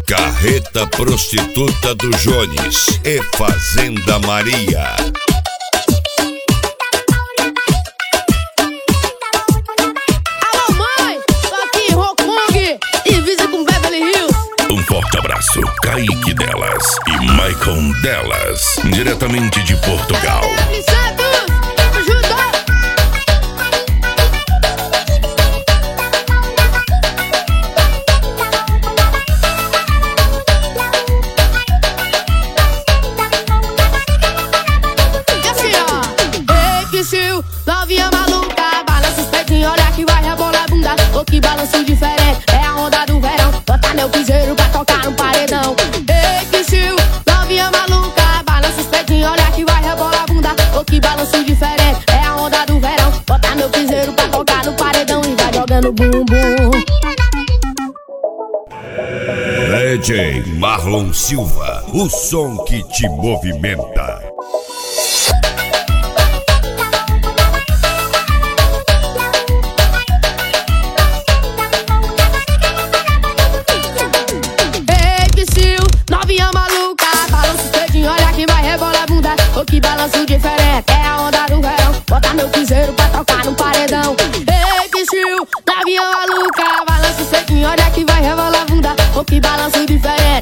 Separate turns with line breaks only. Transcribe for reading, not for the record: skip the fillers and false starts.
Carreta Prostituta do Jones e Fazenda Maria.
Alô mãe, tô aqui em Hong Kong, divisa com Beverly Hills.
Um forte abraço, Kaique Delas e Maicon Delas, diretamente de Portugal.
Novinha maluca, balança os peitinhos, olha que vai rebolar a bunda. Oh, que balanço diferente, é a onda do verão. Bota meu piseiro pra tocar no paredão. Ei, que chill, novinha maluca, balança os peitinhos, olha que vai rebolar a bunda. Oh, que balanço diferente, é a onda do verão. Bota meu piseiro pra tocar no paredão e vai jogando bumbum.
DJ Marlon Silva, o som que te movimenta.
Novinha maluca, balança os peitinhos, olha que vai rebolar a bunda. Oh, que balanço diferente, é a onda do verão. Bota meu piseiro pra tocar no paredão. Ei, que chill, novinha maluca, balança os peitinhos, olha que vai rebolar a bunda. Oh, que balanço diferente,